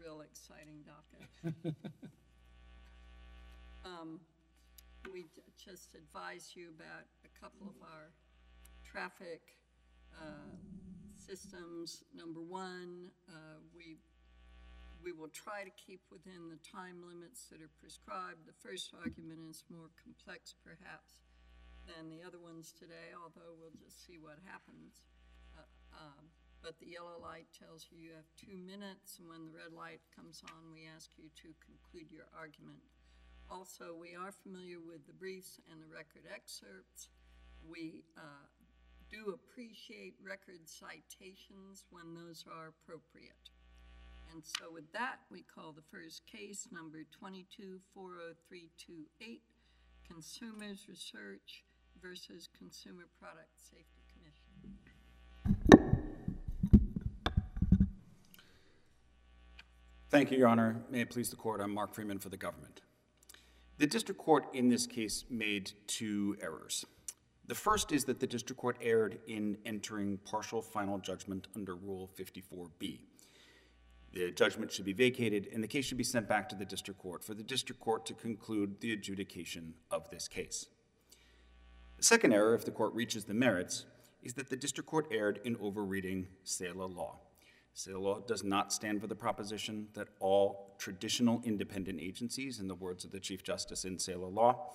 real exciting docket. We just advised you about a couple of our traffic systems. Number one, we will try to keep within the time limits that are prescribed. The first argument is more complex, perhaps, than the other ones today, although we'll just see what happens. But the yellow light tells you you have 2 minutes, and when the red light comes on, we ask you to conclude your argument. Also, we are familiar with the briefs and the record excerpts. We do appreciate record citations when those are appropriate. And so with that, we call the first case, number 22-40328, Consumers Research versus Consumer Product Safety Commission. Thank you, Your Honor. May it please the court, I'm Mark Freeman for the government. The district court in this case made 2 errors. The first is that the district court erred in entering partial final judgment under Rule 54B. The judgment should be vacated and the case should be sent back to the district court for the district court to conclude the adjudication of this case. The second error, if the court reaches the merits, is that the district court erred in overreading SALA law. SALA law does not stand for the proposition that all traditional independent agencies, in the words of the Chief Justice in SALA law,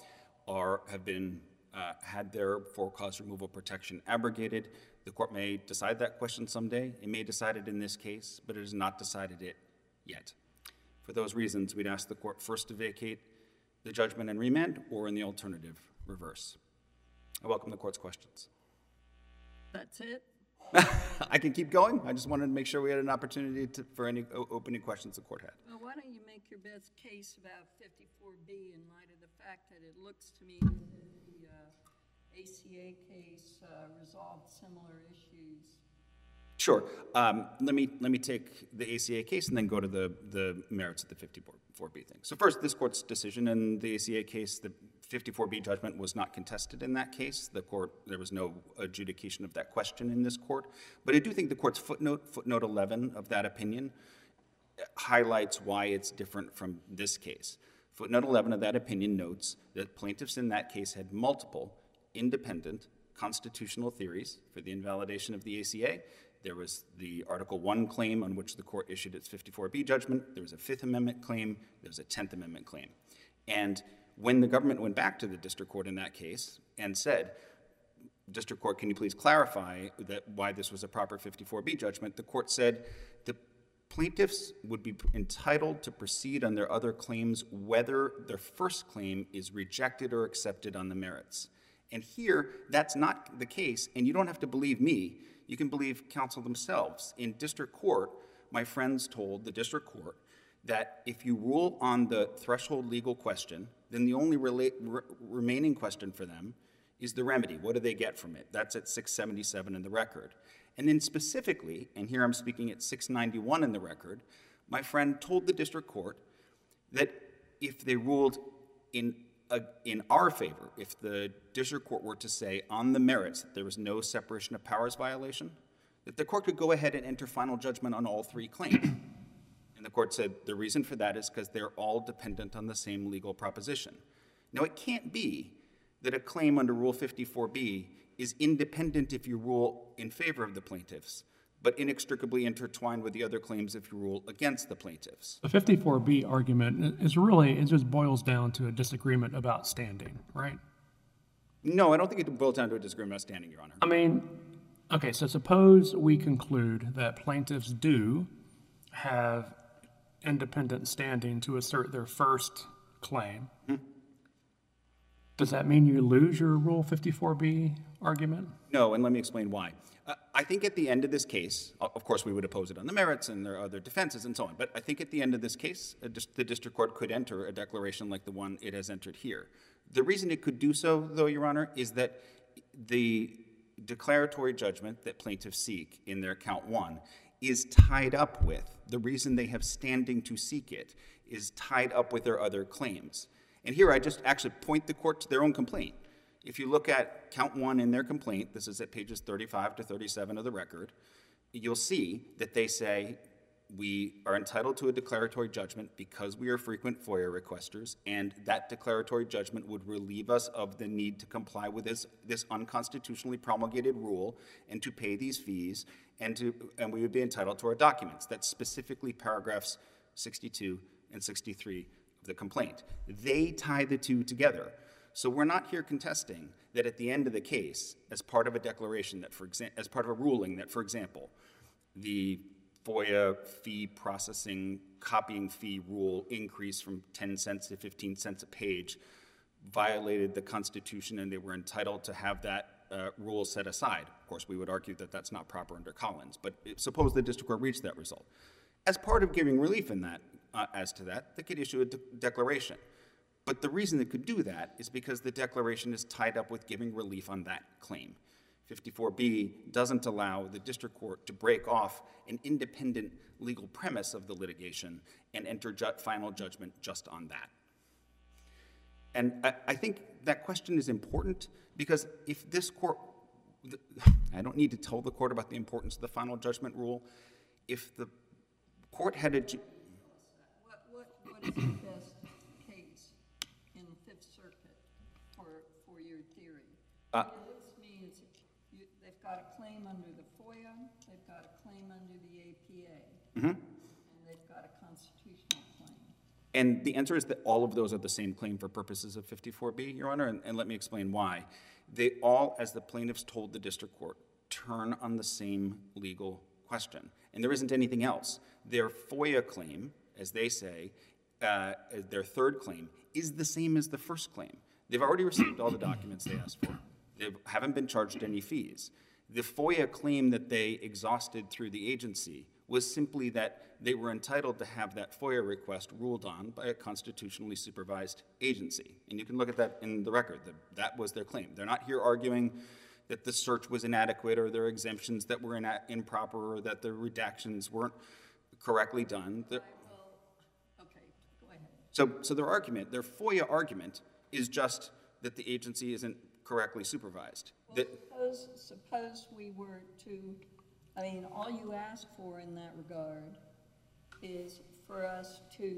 had their for-cause removal protection abrogated. The court may decide that question someday. It may decide it in this case, but it has not decided it yet. For those reasons, we'd ask the court first to vacate the judgment and remand, or in the alternative, reverse. I welcome the court's questions. That's it? I can keep going. I just wanted to make sure we had an opportunity for any opening questions the court had. Well, why don't you make your best case about 54B in light of the fact that it looks to me that the ACA case resolved similar issues? Sure. Let me take the ACA case and then go to the merits of the 54B thing. So first, this court's decision in the ACA case, the 54B judgment was not contested in that case. There was no adjudication of that question in this court. But I do think the court's footnote 11 of that opinion, highlights why it's different from this case. Footnote 11 of that opinion notes that plaintiffs in that case had multiple independent constitutional theories for the invalidation of the ACA. There was the Article I claim on which the court issued its 54B judgment. There was a Fifth Amendment claim. There was a 10th Amendment claim. And when the government went back to the district court in that case and said, district court, can you please clarify why this was a proper 54B judgment, the court said the plaintiffs would be entitled to proceed on their other claims whether their first claim is rejected or accepted on the merits. And here, that's not the case, and you don't have to believe me. You can believe counsel themselves. In district court, my friends told the district court that if you rule on the threshold legal question, then the only remaining question for them is the remedy. What do they get from it? That's at 677 in the record. And then specifically, and here I'm speaking at 691 in the record, my friend told the district court that if they ruled in our favor, if the district court were to say on the merits that there was no separation of powers violation, that the court could go ahead and enter final judgment on all 3 claims. And the court said the reason for that is because they're all dependent on the same legal proposition. Now, it can't be that a claim under Rule 54B is independent if you rule in favor of the plaintiffs, but inextricably intertwined with the other claims if you rule against the plaintiffs. The 54B argument is really, it just boils down to a disagreement about standing, right? No, I don't think it boils down to a disagreement about standing, Your Honor. I mean, okay, so suppose we conclude that plaintiffs do have independent standing to assert their first claim. Does that mean you lose your Rule 54B argument? No, and let me explain why. I think at the end of this case, of course we would oppose it on the merits and there are other defenses and so on, but I think at the end of this case, the district court could enter a declaration like the one it has entered here. The reason it could do so, though, Your Honor, is that the declaratory judgment that plaintiffs seek in their count 1 is tied up with, the reason they have standing to seek it is tied up with their other claims. And here I just actually point the court to their own complaint. If you look at count 1 in their complaint, this is at pages 35 to 37 of the record, you'll see that they say we are entitled to a declaratory judgment because we are frequent FOIA requesters, and that declaratory judgment would relieve us of the need to comply with this unconstitutionally promulgated rule and to pay these fees, and we would be entitled to our documents. That's specifically paragraphs 62 and 63 of the complaint. They tie the two together. So we're not here contesting that at the end of the case, as part of a declaration that, as part of a ruling that, for example, the FOIA fee processing copying fee rule increase from 10 cents to 15 cents a page violated the Constitution and they were entitled to have that rule set aside. Of course, we would argue that that's not proper under Collins, but suppose the district court reached that result. As part of giving relief in that, as to that, they could issue a declaration. But the reason it could do that is because the declaration is tied up with giving relief on that claim. 54B doesn't allow the district court to break off an independent legal premise of the litigation and enter final judgment just on that. And I think that question is important because if this court, I don't need to tell the court about the importance of the final judgment rule. If the court had a... What is the best case in the Fifth Circuit for your theory? What it looks to me is they've got a claim under the FOIA, they've got a claim under the APA, and they've got a constitutional claim. And the answer is that all of those are the same claim for purposes of 54B, Your Honor, and let me explain why. They all, as the plaintiffs told the district court, turn on the same legal question. And there isn't anything else. Their FOIA claim, as they say, their third claim, is the same as the first claim. They've already received all the documents they asked for. They haven't been charged any fees. The FOIA claim that they exhausted through the agency was simply that they were entitled to have that FOIA request ruled on by a constitutionally supervised agency. And you can look at that in the record. That was their claim. They're not here arguing that the search was inadequate or there are exemptions that were improper or that the redactions weren't correctly done. Okay, go ahead. So their argument, their FOIA argument, is just that the agency isn't correctly supervised. Well, suppose we were to, I mean, all you ask for in that regard is for us to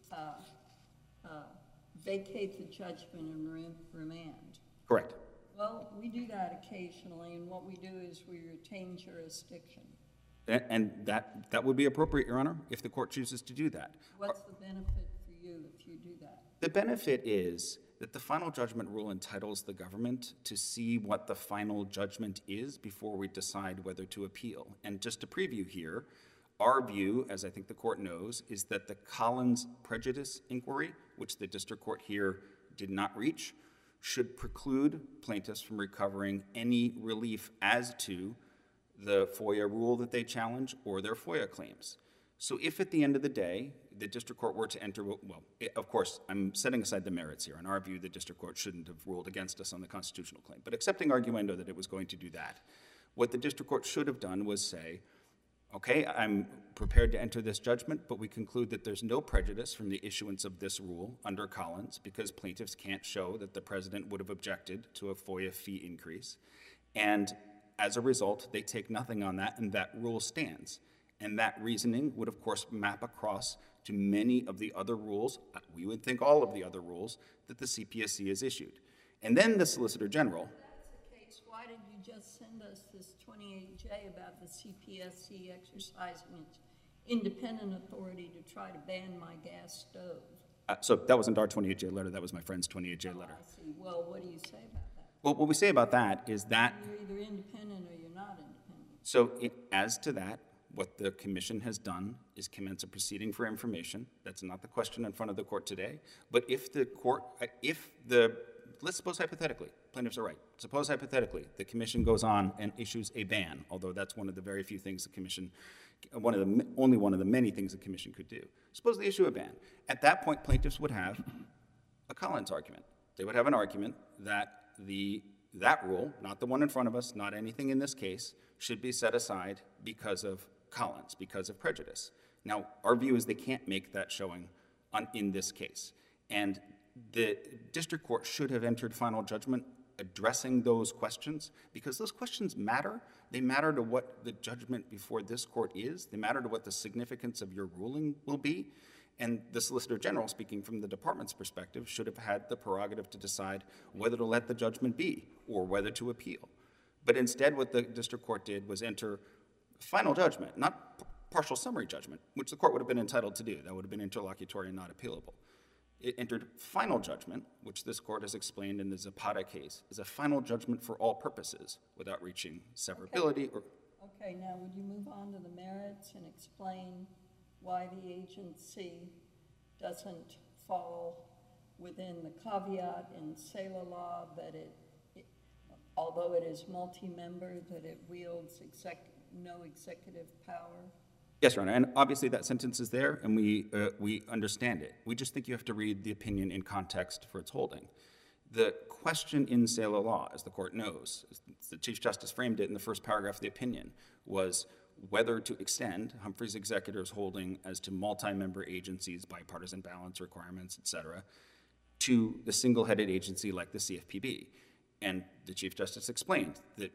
vacate the judgment and remand. Correct. Well, we do that occasionally, and what we do is we retain jurisdiction. And that would be appropriate, Your Honor, if the court chooses to do that. What's the benefit for you if you do that? The benefit is that the final judgment rule entitles the government to see what the final judgment is before we decide whether to appeal. And just to preview here, our view, as I think the court knows, is that the Collins prejudice inquiry, which the district court here did not reach, should preclude plaintiffs from recovering any relief as to the FOIA rule that they challenge or their FOIA claims. So if at the end of the day, the district court were to enter, of course, I'm setting aside the merits here. In our view, the district court shouldn't have ruled against us on the constitutional claim. But accepting arguendo that it was going to do that, what the district court should have done was say, okay, I'm prepared to enter this judgment, but we conclude that there's no prejudice from the issuance of this rule under Collins because plaintiffs can't show that the president would have objected to a FOIA fee increase. And as a result, they take nothing on that, and that rule stands. And that reasoning would, of course, map across to many of the other rules, we would think all of the other rules, that the CPSC has issued. And then the Solicitor General... If that's the case, why did you just send us this 28J about the CPSC exercising its independent authority to try to ban my gas stove? So that wasn't our 28J letter, that was my friend's 28J letter. I see. Well, what do you say about that? Well, what we say about that is that... You're either independent or you're not independent. So as to that, what the commission has done is commence a proceeding for information. That's not the question in front of the court today. But if the court, let's suppose hypothetically, plaintiffs are right. Suppose hypothetically, the commission goes on and issues a ban, although that's one of the very few things the commission, only one of the many things the commission could do. Suppose they issue a ban. At that point, plaintiffs would have a Collins argument. They would have an argument that that rule, not the one in front of us, not anything in this case, should be set aside because of Collins, because of prejudice. Now, our view is they can't make that showing in this case. And the district court should have entered final judgment addressing those questions because those questions matter, They matter to what the judgment before this court is. They matter to what the significance of your ruling will be. And the Solicitor General, speaking from the department's perspective, should have had the prerogative to decide whether to let the judgment be or whether to appeal. But instead, what the district court did was enter final judgment, not partial summary judgment, which the court would have been entitled to do. That would have been interlocutory and not appealable. It entered final judgment, which this court has explained in the Zapata case, is a final judgment for all purposes without reaching severability or... Okay, now would you move on to the merits and explain why the agency doesn't fall within the caveat in SALA law that although it is multi-member, that it wields no executive power? Yes, Your Honor, and obviously that sentence is there, and we understand it. We just think you have to read the opinion in context for its holding. The question in SALA law, as the court knows, as the Chief Justice framed it in the first paragraph of the opinion, was whether to extend Humphrey's executor's holding as to multi-member agencies, bipartisan balance requirements, et cetera, to the single-headed agency like the CFPB. And the Chief Justice explained that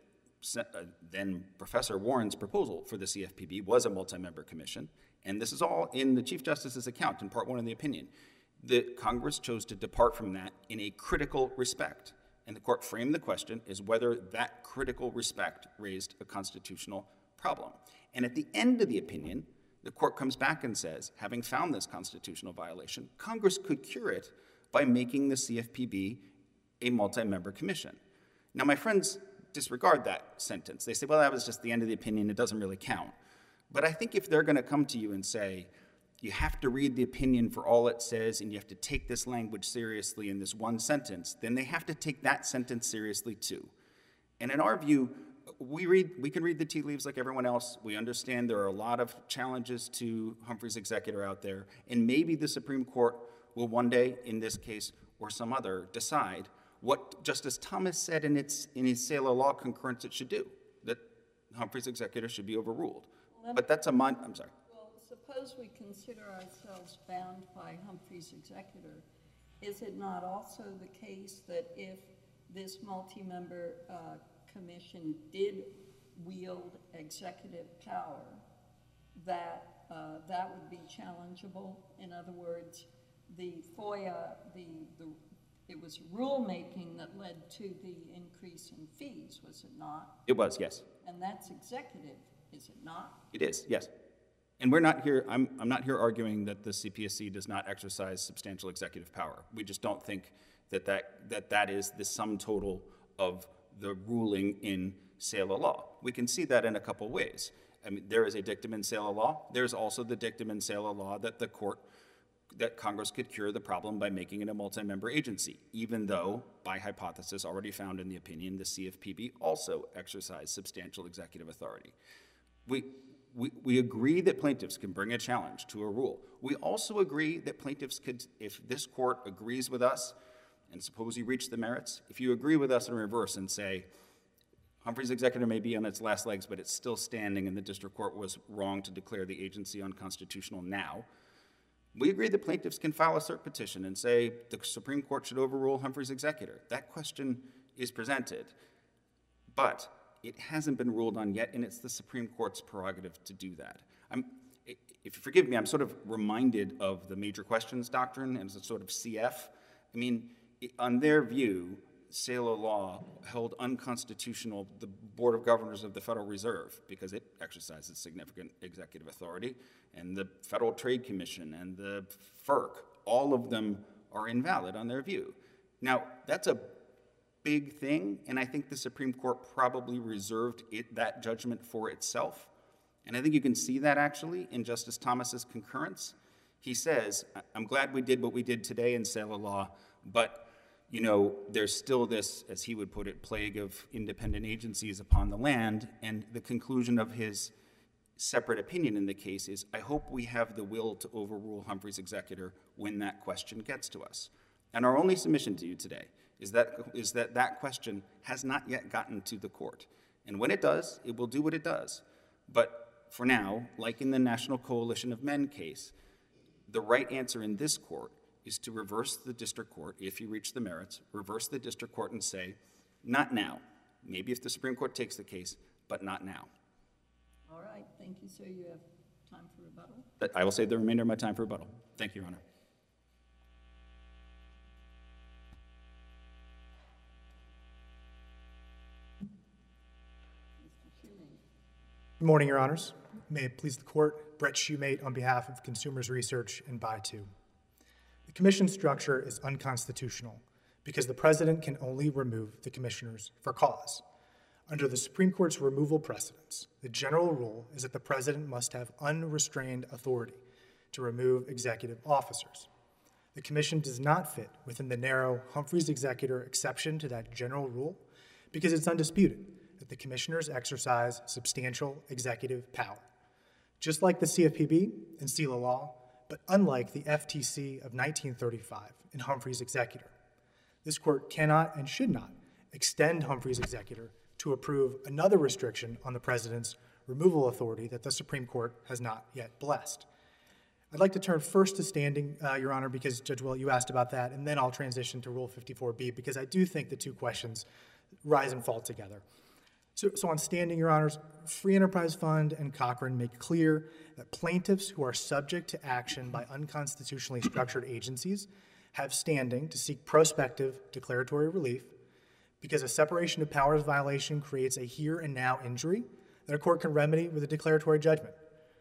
then Professor Warren's proposal for the CFPB was a multi-member commission, and this is all in the Chief Justice's account in Part 1 of the opinion. The Congress chose to depart from that in a critical respect, and the court framed the question as whether that critical respect raised a constitutional problem. And at the end of the opinion, the court comes back and says, having found this constitutional violation, Congress could cure it by making the CFPB a multi-member commission. Now, my friends disregard that sentence. They say, well, that was just the end of the opinion, it doesn't really count. But I think if they're going to come to you and say, you have to read the opinion for all it says and you have to take this language seriously in this one sentence, then they have to take that sentence seriously too. And in our view, we can read the tea leaves like everyone else. We understand there are a lot of challenges to Humphrey's executor out there, and maybe the Supreme Court will one day, in this case or some other, decide what Justice Thomas said in his SALA law concurrence it should do, that Humphrey's executor should be overruled. But that's I'm sorry. Well, suppose we consider ourselves bound by Humphrey's executor. Is it not also the case that if this multi-member commission did wield executive power, that that would be challengeable? In other words, the FOIA, it was rulemaking that led to the increase in fees, was it not? It was, yes. And that's executive, is it not? It is, yes. And we're not here, I'm not here arguing that the CPSC does not exercise substantial executive power. We just don't think that is the sum total of the ruling in SALA law. We can see that in a couple ways. I mean, there is a dictum in SALA law. There's also the dictum in SALA law that Congress could cure the problem by making it a multi-member agency, even though, by hypothesis already found in the opinion, the CFPB also exercised substantial executive authority. We agree that plaintiffs can bring a challenge to a rule. We also agree that plaintiffs could, if this court agrees with us, and suppose you reach the merits, if you agree with us in reverse and say, Humphrey's executor may be on its last legs, but it's still standing and the district court was wrong to declare the agency unconstitutional now, we agree that plaintiffs can file a cert petition and say the Supreme Court should overrule Humphrey's executor. That question is presented, but it hasn't been ruled on yet, and it's the Supreme Court's prerogative to do that. If you forgive me, I'm sort of reminded of the major questions doctrine as a sort of CF. I mean, on their view, SALA law held unconstitutional the Board of Governors of the Federal Reserve because it exercises significant executive authority, and the Federal Trade Commission and the FERC, all of them are invalid on their view. Now, that's a big thing, and I think the Supreme Court probably reserved that judgment for itself. And I think you can see that actually in Justice Thomas's concurrence. He says, I'm glad we did what we did today in SALA law, but you know, there's still this, as he would put it, plague of independent agencies upon the land, and the conclusion of his separate opinion in the case is, I hope we have the will to overrule Humphrey's executor when that question gets to us. And our only submission to you today is that question has not yet gotten to the court. And when it does, it will do what it does. But for now, like in the National Coalition of Men case, the right answer in this court is to reverse the district court, if you reach the merits, reverse the district court and say, not now. Maybe if the Supreme Court takes the case, but not now. All right, thank you, sir. You have time for rebuttal. But I will save the remainder of my time for rebuttal. Thank you, Your Honor. Good morning, Your Honors. May it please the Court, Brett Shoemate on behalf of Consumers Research and Buy2. The commission structure is unconstitutional because the president can only remove the commissioners for cause. Under the Supreme Court's removal precedents, the general rule is that the president must have unrestrained authority to remove executive officers. The commission does not fit within the narrow Humphreys executor exception to that general rule because it's undisputed that the commissioners exercise substantial executive power, just like the CFPB and SELA law, but unlike the FTC of 1935 in Humphreys executor. This court cannot and should not extend Humphreys executor to approve another restriction on the president's removal authority that the Supreme Court has not yet blessed. I'd like to turn first to standing, Your Honor, because Judge Willett, you asked about that, and then I'll transition to Rule 54B because I do think the two questions rise and fall together. So on standing, Your Honors, Free Enterprise Fund and Cochran make clear that plaintiffs who are subject to action by unconstitutionally structured agencies have standing to seek prospective declaratory relief because a separation of powers violation creates a here and now injury that a court can remedy with a declaratory judgment.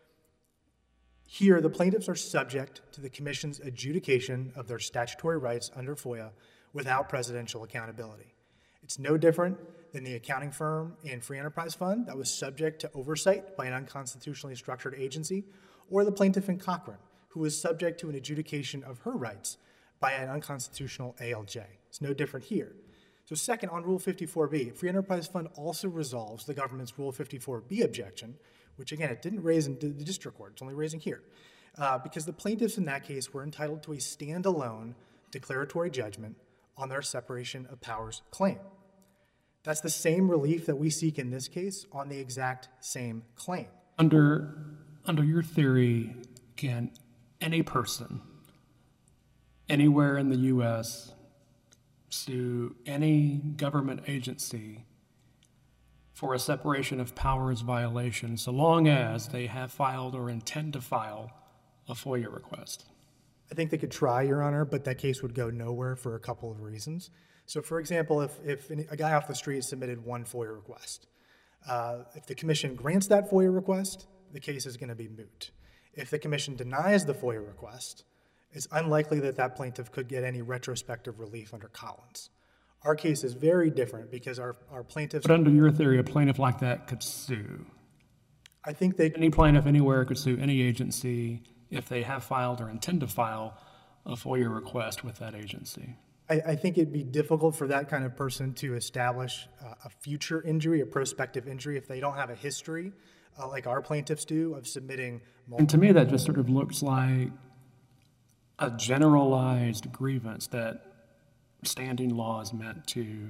Here, the plaintiffs are subject to the Commission's adjudication of their statutory rights under FOIA without presidential accountability. It's no different than the accounting firm in Free Enterprise Fund that was subject to oversight by an unconstitutionally structured agency, or the plaintiff in Cochran, who was subject to an adjudication of her rights by an unconstitutional ALJ. It's no different here. So second, on Rule 54B, Free Enterprise Fund also resolves the government's Rule 54B objection, which again, it didn't raise in the district court, it's only raising here, because the plaintiffs in that case were entitled to a standalone declaratory judgment on their separation of powers claim. That's the same relief that we seek in this case on the exact same claim. Under your theory, can any person anywhere in the U.S. sue any government agency for a separation of powers violation so long as they have filed or intend to file a FOIA request? I think they could try, Your Honor, but that case would go nowhere for a couple of reasons. So for example, if a guy off the street submitted one FOIA request, if the commission grants that FOIA request, the case is going to be moot. If the commission denies the FOIA request, it's unlikely that that plaintiff could get any retrospective relief under Collins. Our case is very different because our plaintiffs— But under your theory, a plaintiff like that could sue. I think they— Any plaintiff anywhere could sue any agency if they have filed or intend to file a FOIA request with that agency. I think it'd be difficult for that kind of person to establish a future injury, a prospective injury, if they don't have a history, like our plaintiffs do, of submitting multiple— And to me, that just sort of looks like a generalized grievance that standing law is meant to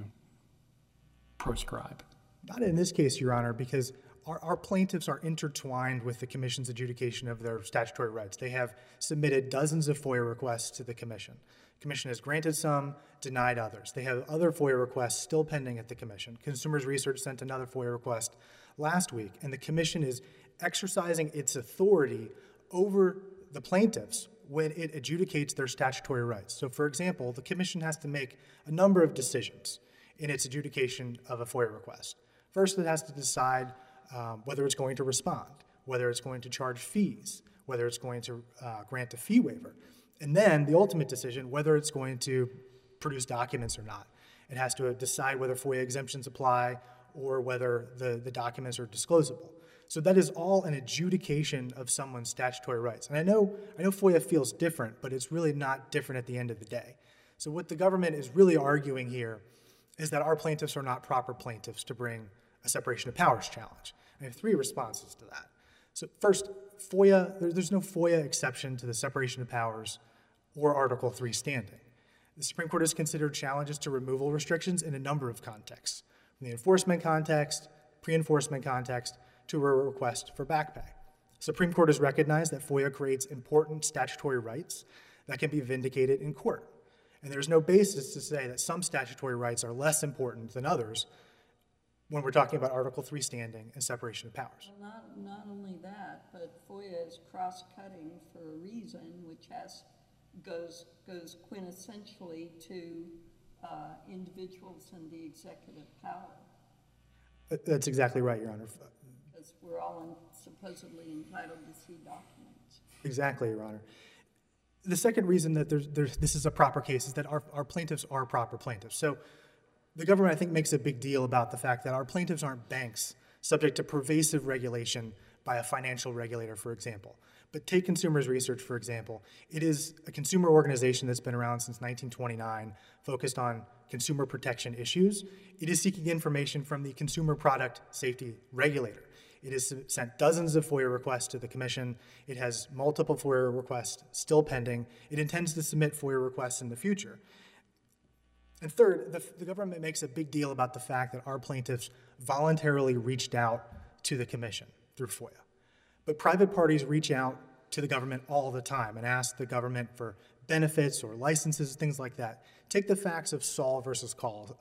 proscribe. Not in this case, Your Honor, because our plaintiffs are intertwined with the commission's adjudication of their statutory rights. They have submitted dozens of FOIA requests to the commission. The commission has granted some, denied others. They have other FOIA requests still pending at the commission. Consumers Research sent another FOIA request last week, and the commission is exercising its authority over the plaintiffs when it adjudicates their statutory rights. So for example, the commission has to make a number of decisions in its adjudication of a FOIA request. First, it has to decide whether it's going to respond, whether it's going to charge fees, whether it's going to grant a fee waiver, and then the ultimate decision, whether it's going to produce documents or not. It has to decide whether FOIA exemptions apply or whether the documents are disclosable. So that is all an adjudication of someone's statutory rights. And I know FOIA feels different, but it's really not different at the end of the day. So what the government is really arguing here is that our plaintiffs are not proper plaintiffs to bring a separation of powers challenge. I have three responses to that. So first, FOIA, there's no FOIA exception to the separation of powers or Article 3 standing. The Supreme Court has considered challenges to removal restrictions in a number of contexts, from the enforcement context, pre-enforcement context, to a request for back pay. The Supreme Court has recognized that FOIA creates important statutory rights that can be vindicated in court. And there's no basis to say that some statutory rights are less important than others when we're talking about Article 3 standing and separation of powers. Well, not only that, but FOIA is cross-cutting for a reason, which goes quintessentially to individuals and the executive power. That's exactly right, Your Honor. Because we're all supposedly entitled to see documents. Exactly, Your Honor. The second reason that this is a proper case is that our plaintiffs are proper plaintiffs. So the government, I think, makes a big deal about the fact that our plaintiffs aren't banks subject to pervasive regulation by a financial regulator, for example. But take Consumers Research, for example. It is a consumer organization that's been around since 1929, focused on consumer protection issues. It is seeking information from the Consumer Product Safety Regulator. It has sent dozens of FOIA requests to the Commission. It has multiple FOIA requests still pending. It intends to submit FOIA requests in the future. And third, the government makes a big deal about the fact that our plaintiffs voluntarily reached out to the Commission through FOIA. But private parties reach out to the government all the time and ask the government for benefits or licenses, things like that. Take the facts of Saul versus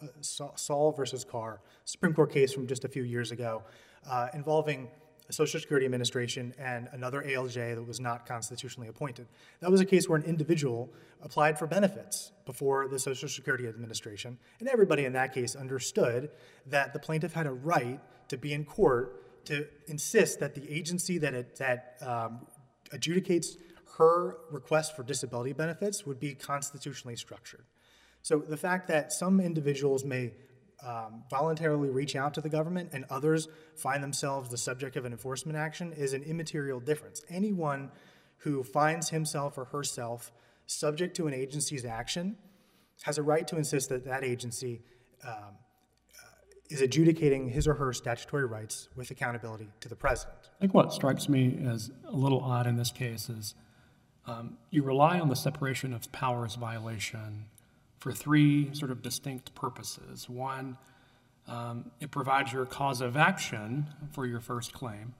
Carr, Supreme Court case from just a few years ago, involving the Social Security Administration and another ALJ that was not constitutionally appointed. That was a case where an individual applied for benefits before the Social Security Administration, and everybody in that case understood that the plaintiff had a right to be in court to insist that the agency that adjudicates her request for disability benefits would be constitutionally structured. So the fact that some individuals may voluntarily reach out to the government and others find themselves the subject of an enforcement action is an immaterial difference. Anyone who finds himself or herself subject to an agency's action has a right to insist that that agency is adjudicating his or her statutory rights with accountability to the president. I think what strikes me as a little odd in this case is you rely on the separation of powers violation for three sort of distinct purposes. One, it provides your cause of action for your first claim.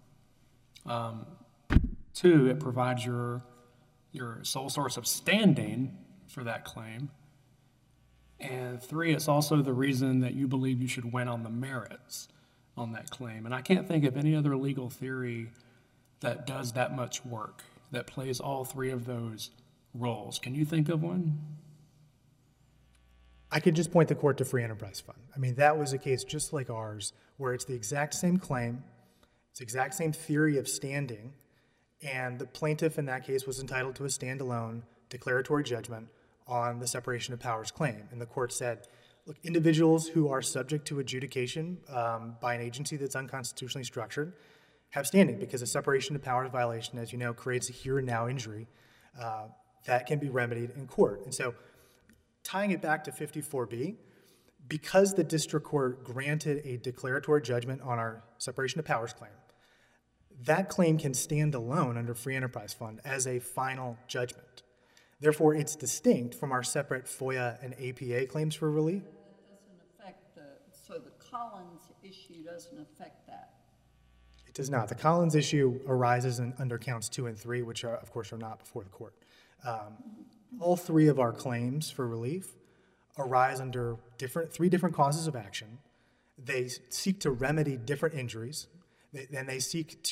Two, it provides your sole source of standing for that claim. And three, it's also the reason that you believe you should win on the merits on that claim. And I can't think of any other legal theory that does that much work, that plays all three of those roles. Can you think of one? I could just point the court to Free Enterprise Fund. I mean, that was a case just like ours, where it's the exact same claim, it's the exact same theory of standing, and the plaintiff in that case was entitled to a standalone declaratory judgment on the separation of powers claim. And the court said, look, individuals who are subject to adjudication by an agency that's unconstitutionally structured have standing because a separation of powers violation, as you know, creates a here and now injury that can be remedied in court. And so tying it back to 54B, because the district court granted a declaratory judgment on our separation of powers claim, that claim can stand alone under Free Enterprise Fund as a final judgment. Therefore, it's distinct from our separate FOIA and APA claims for relief. That doesn't affect so the Collins issue doesn't affect that. It does not. The Collins issue arises under counts 2 and 3, which are, of course, are not before the court. All three of our claims for relief arise under three different causes of action. They seek to remedy different injuries, and they seek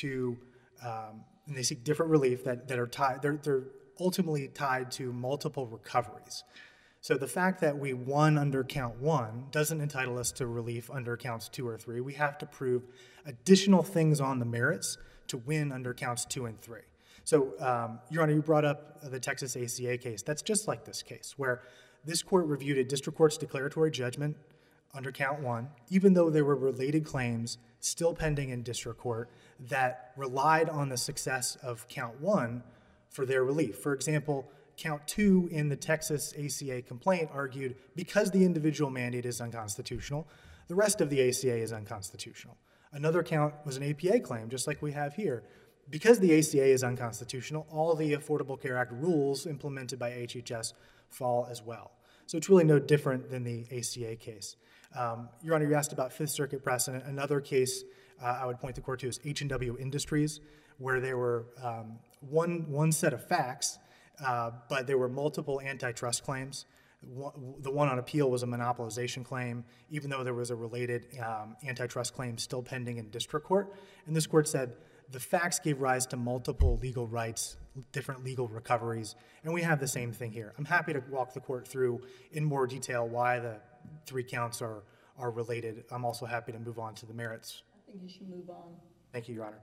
different relief that are tied. They're ultimately tied to multiple recoveries. So the fact that we won under count 1 doesn't entitle us to relief under counts 2 or 3. We have to prove additional things on the merits to win under counts 2 and 3. So, Your Honor, you brought up the Texas ACA case. That's just like this case, where this court reviewed a district court's declaratory judgment under count 1, even though there were related claims still pending in district court that relied on the success of count 1 for their relief. For example, count 2 in the Texas ACA complaint argued because the individual mandate is unconstitutional, the rest of the ACA is unconstitutional. Another count was an APA claim, just like we have here. Because the ACA is unconstitutional, all the Affordable Care Act rules implemented by HHS fall as well. So it's really no different than the ACA case. Your Honor, you asked about Fifth Circuit precedent. Another case I would point the court to is H&W Industries, where there were one set of facts, but there were multiple antitrust claims The one on appeal was a monopolization claim, even though there was a related antitrust claim still pending in district court. And this court said the facts gave rise to multiple legal rights, different legal recoveries, and we have the same thing here. I'm happy to walk the court through in more detail why the 3 counts are related. I'm also happy to move on to the merits. I think you should move on. Thank you, Your Honor.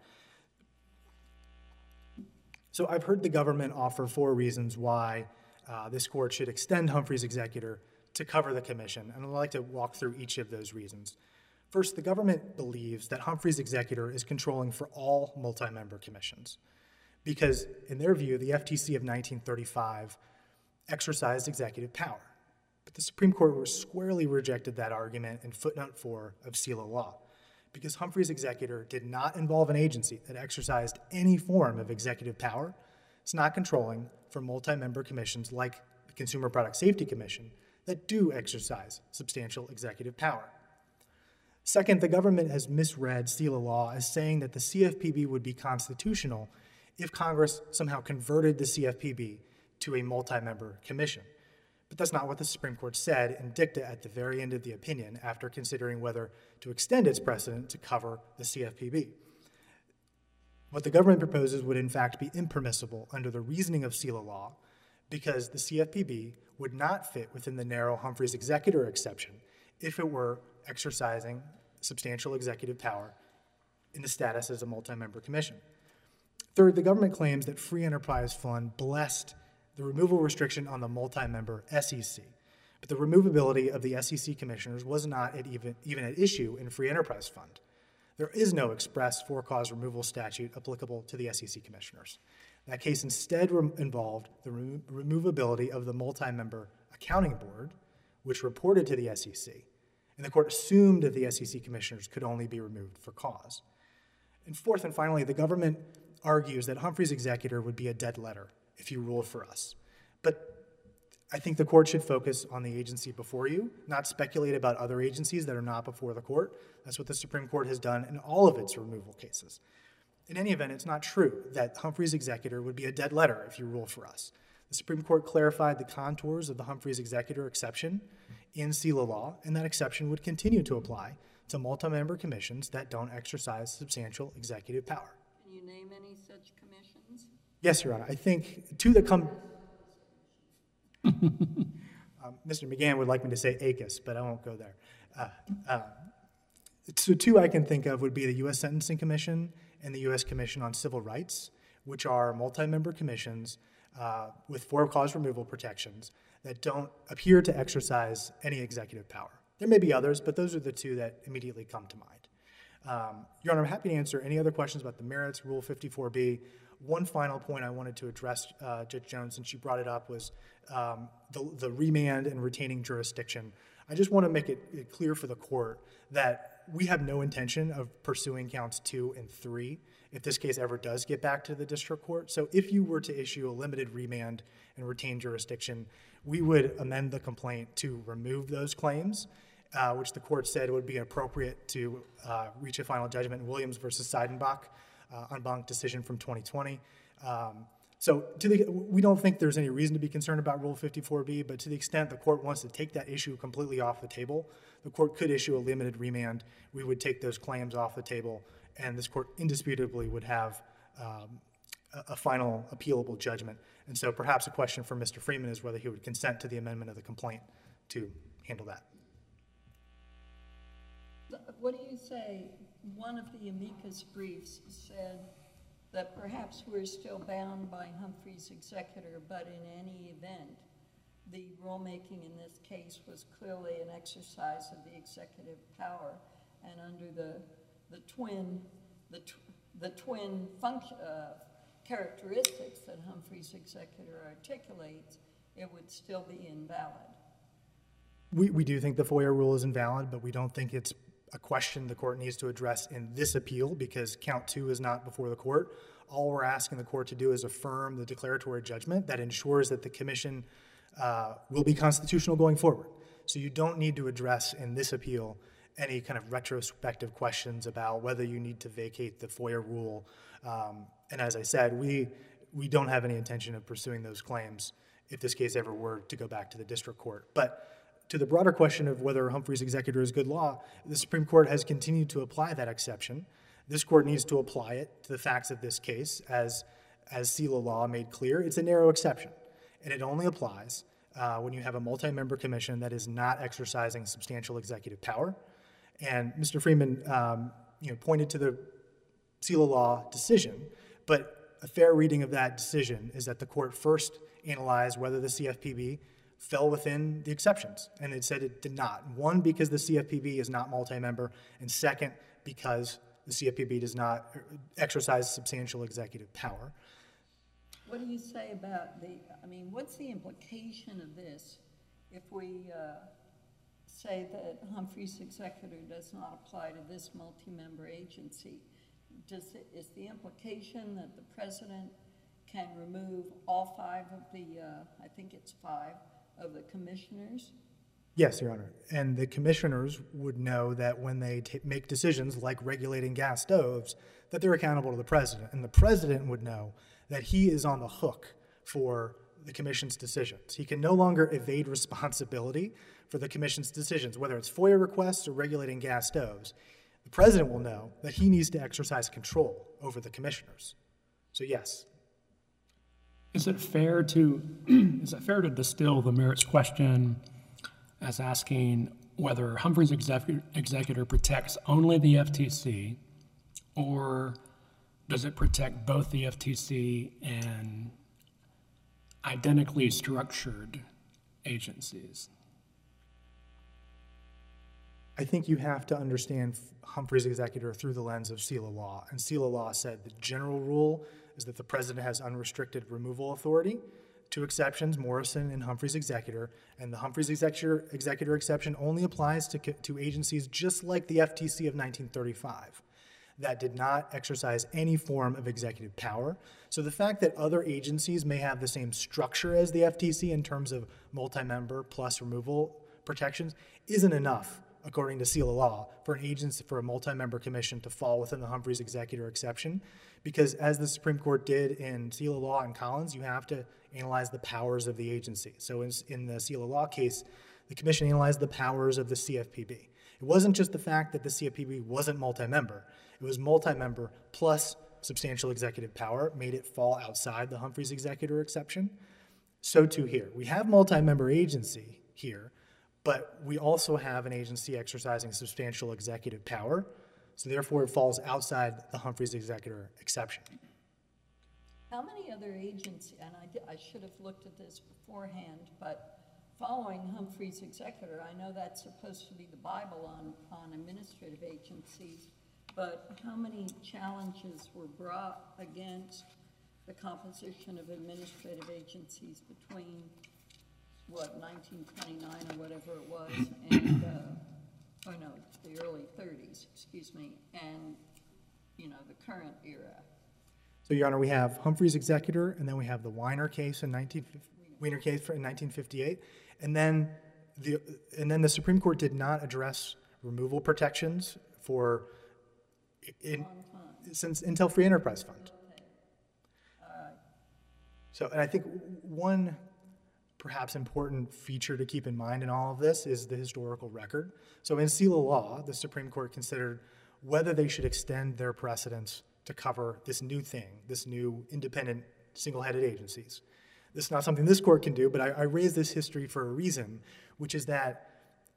So I've heard the government offer 4 reasons why this court should extend Humphrey's executor to cover the commission, and I'd like to walk through each of those reasons. First, the government believes that Humphrey's executor is controlling for all multi-member commissions because, in their view, the FTC of 1935 exercised executive power. But the Supreme Court squarely rejected that argument in footnote 4 of SELA law because Humphrey's executor did not involve an agency that exercised any form of executive power. It's not controlling for multi-member commissions like the Consumer Product Safety Commission that do exercise substantial executive power. Second, the government has misread SELA law as saying that the CFPB would be constitutional if Congress somehow converted the CFPB to a multi-member commission. But that's not what the Supreme Court said in dicta at the very end of the opinion after considering whether to extend its precedent to cover the CFPB. What the government proposes would in fact be impermissible under the reasoning of SELA law because the CFPB would not fit within the narrow Humphrey's executor exception if it were exercising substantial executive power in the status as a multi-member commission. Third, the government claims that Free Enterprise Fund blessed the removal restriction on the multi-member SEC, but the removability of the SEC commissioners was not even at issue in Free Enterprise Fund. There is no express for-cause removal statute applicable to the SEC commissioners. That case instead involved the removability of the multi-member accounting board, which reported to the SEC, and the court assumed that the SEC commissioners could only be removed for cause. And fourth and finally, the government argues that Humphrey's executor would be a dead letter if you ruled for us. But I think the court should focus on the agency before you, not speculate about other agencies that are not before the court. That's what the Supreme Court has done in all of its removal cases. In any event, it's not true that Humphrey's executor would be a dead letter if you rule for us. The Supreme Court clarified the contours of the Humphrey's executor exception in SELA law, and that exception would continue to apply to multi-member commissions that don't exercise substantial executive power. Can you name any such commissions? Yes, Your Honor. I think 2 that come... Mr. McGann would like me to say ACUS, but I won't go there. So 2 I can think of would be the U.S. Sentencing Commission and the U.S. Commission on Civil Rights, which are multi-member commissions with for-cause removal protections that don't appear to exercise any executive power. There may be others, but those are the 2 that immediately come to mind. Your Honor, I'm happy to answer any other questions about the merits, Rule 54B. One final point I wanted to address, Judge Jones, since you brought it up, was the remand and retaining jurisdiction. I just want to make it clear for the court that we have no intention of pursuing counts 2 and 3 if this case ever does get back to the district court. So if you were to issue a limited remand and retain jurisdiction, we would amend the complaint to remove those claims, which the court said would be appropriate to reach a final judgment in Williams versus Seidenbach, en banc decision from 2020. So we don't think there's any reason to be concerned about Rule 54B, but to the extent the court wants to take that issue completely off the table, the court could issue a limited remand. We would take those claims off the table, and this court indisputably would have a final appealable judgment. And so perhaps a question for Mr. Freeman is whether he would consent to the amendment of the complaint to handle that. What do you say? One of the amicus briefs said that perhaps we're still bound by Humphrey's executor, but in any event, the rulemaking in this case was clearly an exercise of the executive power, and under the twin characteristics that Humphrey's executor articulates, it would still be invalid. We do think the FOIA rule is invalid, but we don't think it's a question the court needs to address in this appeal because count 2 is not before the court. All we're asking the court to do is affirm the declaratory judgment that ensures that the commission will be constitutional going forward. So you don't need to address in this appeal any kind of retrospective questions about whether you need to vacate the FOIA rule. And as I said, we don't have any intention of pursuing those claims if this case ever were to go back to the district court. But to the broader question of whether Humphrey's executor is good law, the Supreme Court has continued to apply that exception. This court needs to apply it to the facts of this case, as SELA law made clear. It's a narrow exception, and it only applies when you have a multi-member commission that is not exercising substantial executive power. And Mr. Freeman pointed to the SELA law decision, but a fair reading of that decision is that the court first analyzed whether the CFPB fell within the exceptions, and it said it did not. One, because the CFPB is not multi-member, and second, because the CFPB does not exercise substantial executive power. What do you say about what's the implication of this if we say that Humphrey's executor does not apply to this multi-member agency? Is the implication that the president can remove all five of the, I think it's five, of the commissioners? Yes, Your Honor. And the commissioners would know that when they make decisions like regulating gas stoves, that they're accountable to the president. And the president would know that he is on the hook for the commission's decisions. He can no longer evade responsibility for the commission's decisions, whether it's FOIA requests or regulating gas stoves. The president will know that he needs to exercise control over the commissioners. So yes. Is it fair to distill the merits question as asking whether Humphrey's executor protects only the FTC, or does it protect both the FTC and identically structured agencies? I think you have to understand Humphrey's executor through the lens of SELA law. And SELA law said the general rule is that the president has unrestricted removal authority. Two exceptions, Morrison and Humphrey's executor, and the Humphrey's executor exception only applies to agencies just like the FTC of 1935 that did not exercise any form of executive power. So the fact that other agencies may have the same structure as the FTC in terms of multi-member plus removal protections isn't enough, according to SELA law, for an agency, for a multi-member commission to fall within the Humphrey's executor exception, because as the Supreme Court did in SELA law and Collins, you have to analyze the powers of the agency. So in the SELA law case, the commission analyzed the powers of the CFPB. It wasn't just the fact that the CFPB wasn't multi-member. It was multi-member plus substantial executive power made it fall outside the Humphrey's executor exception. So too here. We have multi-member agency here, but we also have an agency exercising substantial executive power, so therefore it falls outside the Humphrey's executor exception. How many other agencies, and I should have looked at this beforehand, but following Humphrey's executor, I know that's supposed to be the Bible on administrative agencies, but how many challenges were brought against the composition of administrative agencies between, 1929 or whatever it was, and, the early 30s, and, the current era? So, Your Honor, we have Humphrey's executor, and then we have the Weiner case in 1958, and then the Supreme Court did not address removal protections until Free Enterprise Fund. So, and I think one perhaps important feature to keep in mind in all of this is the historical record. So in SELA law, the Supreme Court considered whether they should extend their precedents to cover this new thing, this new independent single-headed agencies. This is not something this court can do, but I raise this history for a reason, which is that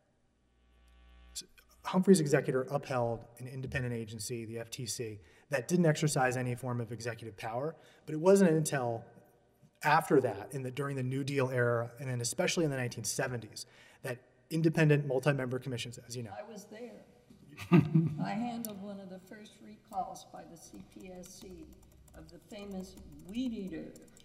Humphrey's executor upheld an independent agency, the FTC, that didn't exercise any form of executive power, but it wasn't until after that, during the New Deal era, and then especially in the 1970s, that independent multi-member commissions, as you know. I was there. I handled one of the first recalls by the CPSC of the famous Weed Eater.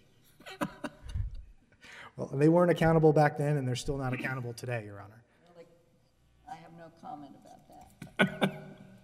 Well, they weren't accountable back then, and they're still not accountable today, Your Honor. Really, I have no comment about that.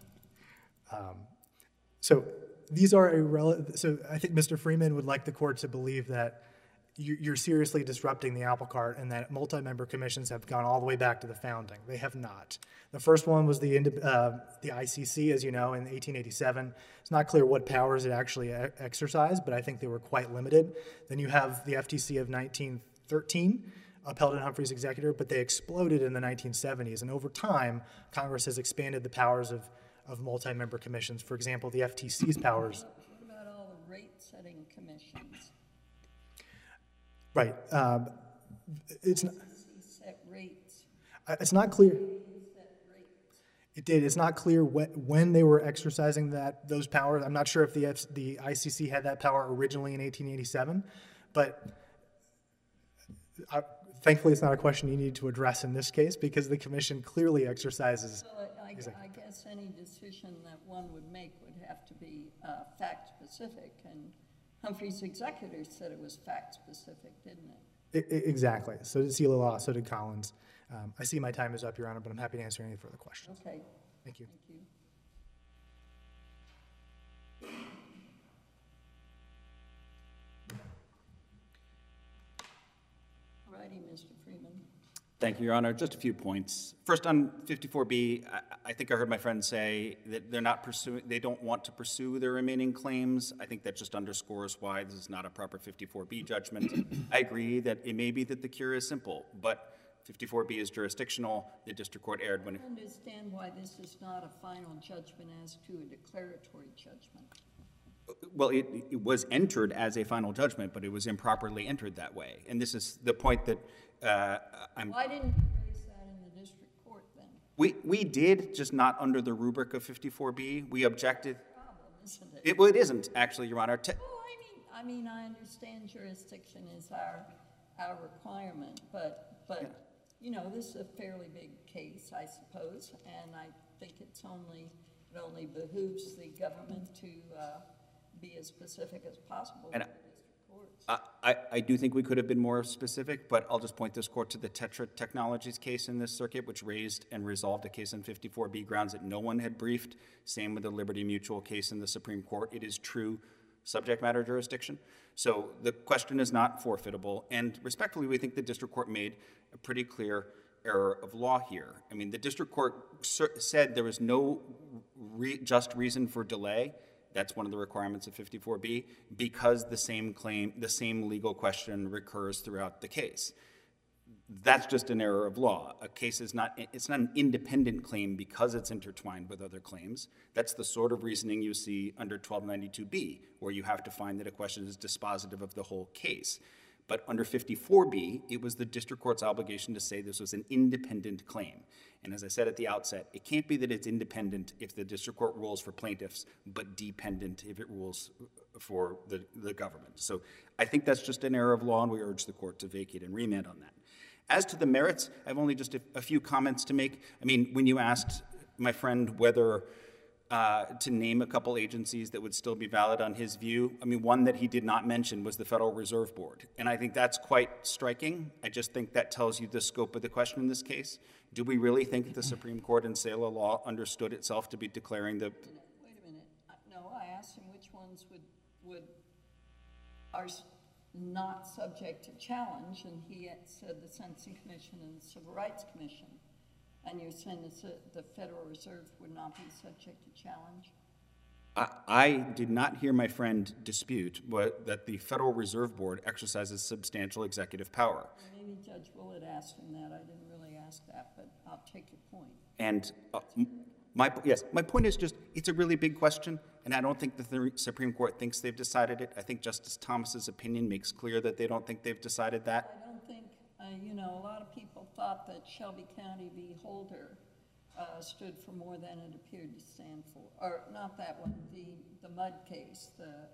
So these are irrelevant. So I think Mr. Freeman would like the court to believe that you're seriously disrupting the apple cart and that multi-member commissions have gone all the way back to the founding. They have not. The first one was the ICC, as you know, in 1887. It's not clear what powers it actually exercised, but I think they were quite limited. Then you have the FTC of 1935, 1913, upheld in Humphrey's executor, but they exploded in the 1970s. And over time, Congress has expanded the powers of multi-member commissions. For example, the FTC's powers. What about all the rate-setting commissions? Right. It's not, Set rates. it's not clear. Set rates. It did. It's not clear when they were exercising those powers. I'm not sure if the ICC had that power originally in 1887, but thankfully it's not a question you need to address in this case because the commission clearly exercises. So I guess any decision that one would make would have to be fact-specific, and Humphrey's executor said it was fact-specific, didn't it? Exactly. So did Selah Law, so did Collins. I see my time is up, Your Honor, but I'm happy to answer any further questions. Okay, Thank you. thank you. All righty, Mr. Freeman. Thank you, Your Honor. Just a few points. First, on 54B, I think I heard my friend say that they don't want to pursue their remaining claims. I think that just underscores why this is not a proper 54B judgment. I agree that it may be that the cure is simple, but 54B is jurisdictional. The district court erred when it... I understand why this is not a final judgment as to a declaratory judgment. Well, it was entered as a final judgment, but it was improperly entered that way. And this is the point that Why didn't you raise that in the district court then? we did, just not under the rubric of 54B. We objected. Problem, isn't it? Well, it isn't, actually, Your Honor. I mean, I understand jurisdiction is our requirement, but you know, this is a fairly big case, I suppose, and I think it only behooves the government to be as specific as possible with the district courts. I do think we could have been more specific, but I'll just point this court to the Tetra Technologies case in this circuit, which raised and resolved a case on 54B grounds that no one had briefed. Same with the Liberty Mutual case in the Supreme Court. It is true subject matter jurisdiction. So the question is not forfeitable, and respectfully, we think the district court made a pretty clear error of law here. I mean, the district court said there was no just reason for delay. That's one of the requirements of 54B, because the same legal question recurs throughout the case. That's just an error of law. A case it's not an independent claim because it's intertwined with other claims. That's the sort of reasoning you see under 1292B, where you have to find that a question is dispositive of the whole case. But under 54B, it was the district court's obligation to say this was an independent claim. And as I said at the outset, it can't be that it's independent if the district court rules for plaintiffs, but dependent if it rules for the government. So I think that's just an error of law, and we urge the court to vacate and remand on that. As to the merits, I have only just a few comments to make. I mean, when you asked my friend whether to name a couple agencies that would still be valid on his view, I mean, one that he did not mention was the Federal Reserve Board. And I think that's quite striking. I just think that tells you the scope of the question in this case. Do we really think the Supreme Court in Selah Law understood itself to be declaring the... Wait a minute. No, I asked him which ones are not subject to challenge, and he had said the Sentencing Commission and the Civil Rights Commission. And you're saying the Federal Reserve would not be subject to challenge? I did not hear my friend dispute that the Federal Reserve Board exercises substantial executive power. Maybe Judge Willett asked him that. I didn't really ask that, but I'll take your point. And my point is just, it's a really big question, and I don't think the Supreme Court thinks they've decided it. I think Justice Thomas's opinion makes clear that they don't think they've decided that. I don't think, a lot of people thought that Shelby County v. Holder stood for more than it appeared to stand for. Or not that one, the Mudd case,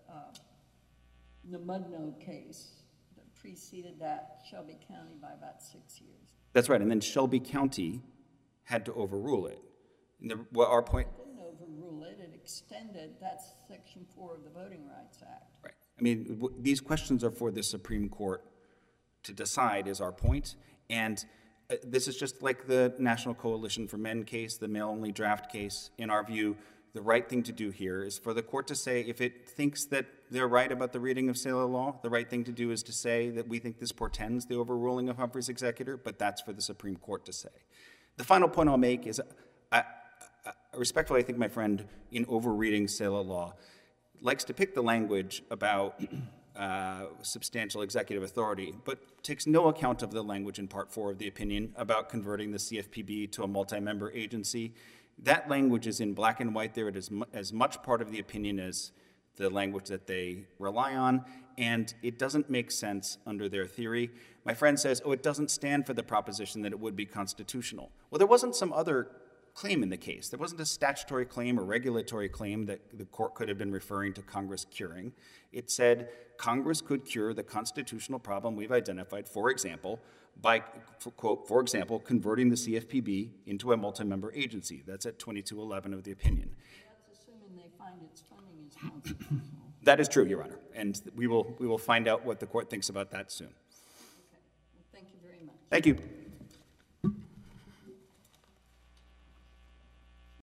the Mudno case that preceded that Shelby County by about 6 years. That's right, and then Shelby County had to overrule it. Our point... It didn't overrule it, it extended, that's Section 4 of the Voting Rights Act. Right. I mean, these questions are for the Supreme Court to decide, is our point. And this is just like the National Coalition for Men case, the mail-only draft case. In our view, the right thing to do here is for the court to say, if it thinks that they're right about the reading of Selah Law, the right thing to do is to say that we think this portends the overruling of Humphrey's executor, but that's for the Supreme Court to say. The final point I'll make is, respectfully, I think my friend, in overreading Selah Law, likes to pick the language about substantial executive authority, but takes no account of the language in Part 4 of the opinion about converting the CFPB to a multi-member agency. That language is in black and white there. It is as much part of the opinion as the language that they rely on, and it doesn't make sense under their theory. My friend says, oh, it doesn't stand for the proposition that it would be constitutional. Well, there wasn't some other claim in the case. There wasn't a statutory claim or regulatory claim that the court could have been referring to Congress curing. It said Congress could cure the constitutional problem we've identified, for example, by, quote, for example, converting the CFPB into a multi-member agency. That's at 2211 of the opinion. That's assuming they find its funding is constitutional. That is true, Your Honor, and we will find out what the court thinks about that soon. Okay. Well, thank you very much. Thank you.